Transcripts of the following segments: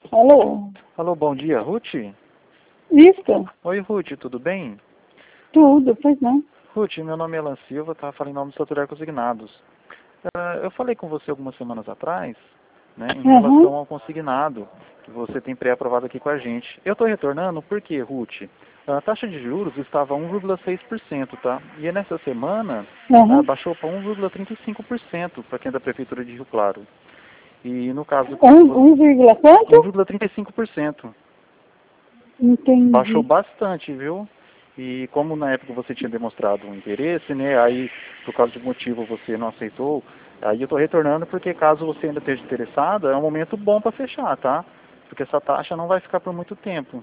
Alô? Alô, bom dia, Ruth? Isso? Oi, Ruth, tudo bem? Tudo, pois não. Ruth, meu nome é Alan Silva, tá? Falando em nome do Saturar Consignados. Eu falei com você algumas semanas atrás, né, em Uhum. relação ao consignado, que você tem pré-aprovado aqui com a gente. Eu estou retornando porque, Ruth, a taxa de juros estava 1,6%, tá? E nessa semana, Uhum. baixou para 1,35% para quem é da Prefeitura de Rio Claro. E no caso, Um vírgula quanto? 1,35%. Baixou Entendi. bastante, viu? E como na época você tinha demonstrado um interesse, né? Aí, por causa de motivo, você não aceitou. Aí eu estou retornando porque caso você ainda esteja interessado, é um momento bom para fechar, tá? Porque essa taxa não vai ficar por muito tempo.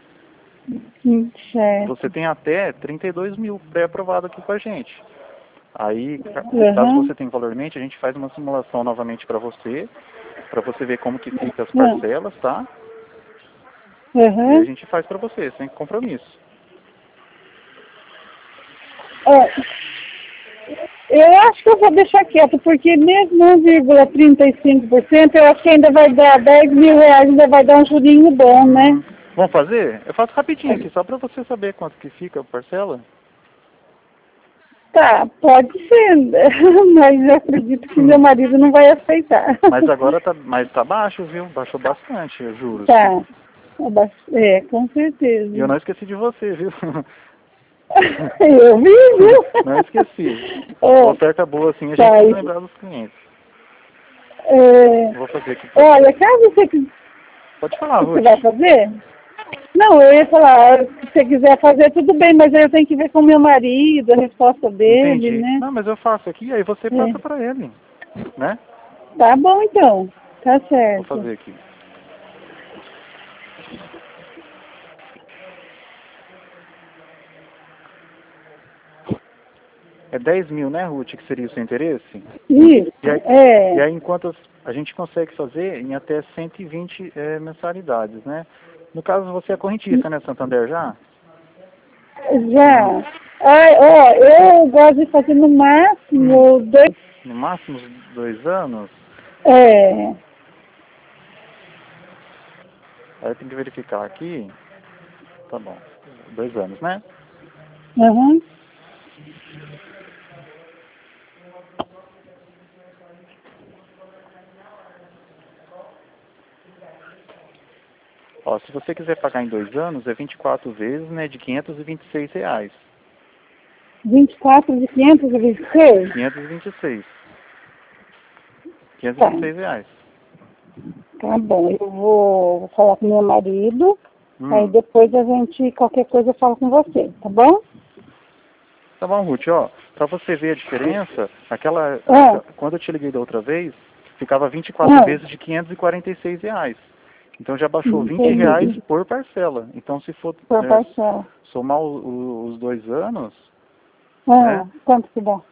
Você Certo. tem até 32 mil pré-aprovado aqui com a gente. Aí, caso Uhum. você tenha valor em mente, a gente faz uma simulação novamente para você ver como que fica as Não. parcelas, tá? E a Uhum. gente faz para você, sem compromisso. Eu acho que eu vou deixar quieto, porque mesmo 1,35%, eu acho que ainda vai dar 10 mil reais, ainda vai dar um jurinho bom, né? Vamos fazer? Eu faço rapidinho aqui, só para você saber quanto que fica a parcela. Tá, pode ser, mas eu acredito que meu marido não vai aceitar. Mas agora tá baixo, viu? Baixou bastante os juros. Tá, com certeza. E eu não esqueci de você, viu? Eu vi, viu? Não esqueci. É, Oferta boa assim, a gente tá, tem que lembrar dos clientes. é, Vou fazer aqui. olha, caso Pode falar, você Ruth. vai fazer? Não, eu ia falar, se você quiser fazer, tudo bem, mas aí eu tenho que ver com meu marido, a resposta dele, Entendi. né? Não, mas eu faço aqui, aí você É. passa para ele, né? Tá bom, então. Tá Vou certo. fazer aqui. É 10 mil, né, Ruth, que seria o seu interesse? Isso, E aí enquanto a gente consegue fazer em até 120 mensalidades, né? No caso, você é correntista, né, Santander já? já. Ai, ó, eu gosto de fazer no máximo dois. No máximo 2 anos? É. Aí tem que verificar aqui. Tá bom. 2 anos, né? Uhum. Ó, se você quiser pagar em 2 anos, é 24 vezes, né, de R$ 526. 24 de 526? 526. Tá. R$ 526. Tá bom, eu vou falar com meu marido, aí Hum. depois a gente, qualquer coisa, eu falo com você, tá bom? Tá bom, Ruth, ó, pra você ver a diferença, quando eu te liguei da outra vez, ficava 24 vezes de R$ 546. Então já baixou R$ 20 Entendi. por parcela. Então se for Por parcela. somar os 2 anos, né? Quanto que dá?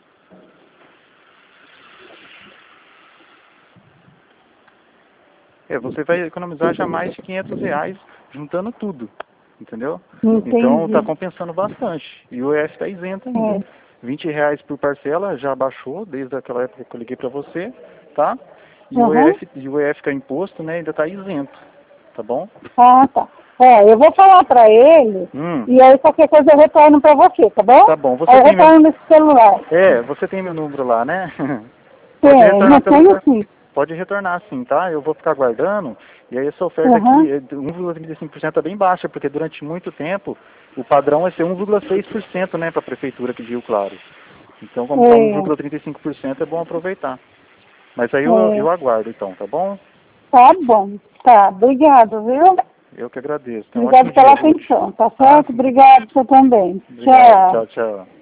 Você vai economizar já mais de R$ 500 juntando tudo, entendeu? Então está Entendi. compensando bastante. E o EF está isento ainda. R$ 20 por parcela já baixou desde aquela época que eu liguei para você, tá? E o EF que é imposto, né, ainda está isento, tá bom? Ah, tá. Eu vou falar pra ele, e aí qualquer coisa eu retorno pra você, tá bom? Tá bom. Aí eu retorno nesse celular. Você tem meu número lá, né? Não tenho sim. Pode retornar sim, tá? Eu vou ficar aguardando. E aí essa oferta aqui, 1,35% é bem baixa, porque durante muito tempo o padrão é ser 1,6%, né, para a prefeitura que Rio Claro. Então, como está 1,35%, é bom aproveitar. Mas aí eu aguardo então, tá bom? Tá bom. Tá, obrigado, viu? Eu que agradeço. Tenha um Obrigado ótimo dia, pela Ruth. atenção, tá certo? Obrigado, você também. Obrigado. Tchau. Tchau, tchau.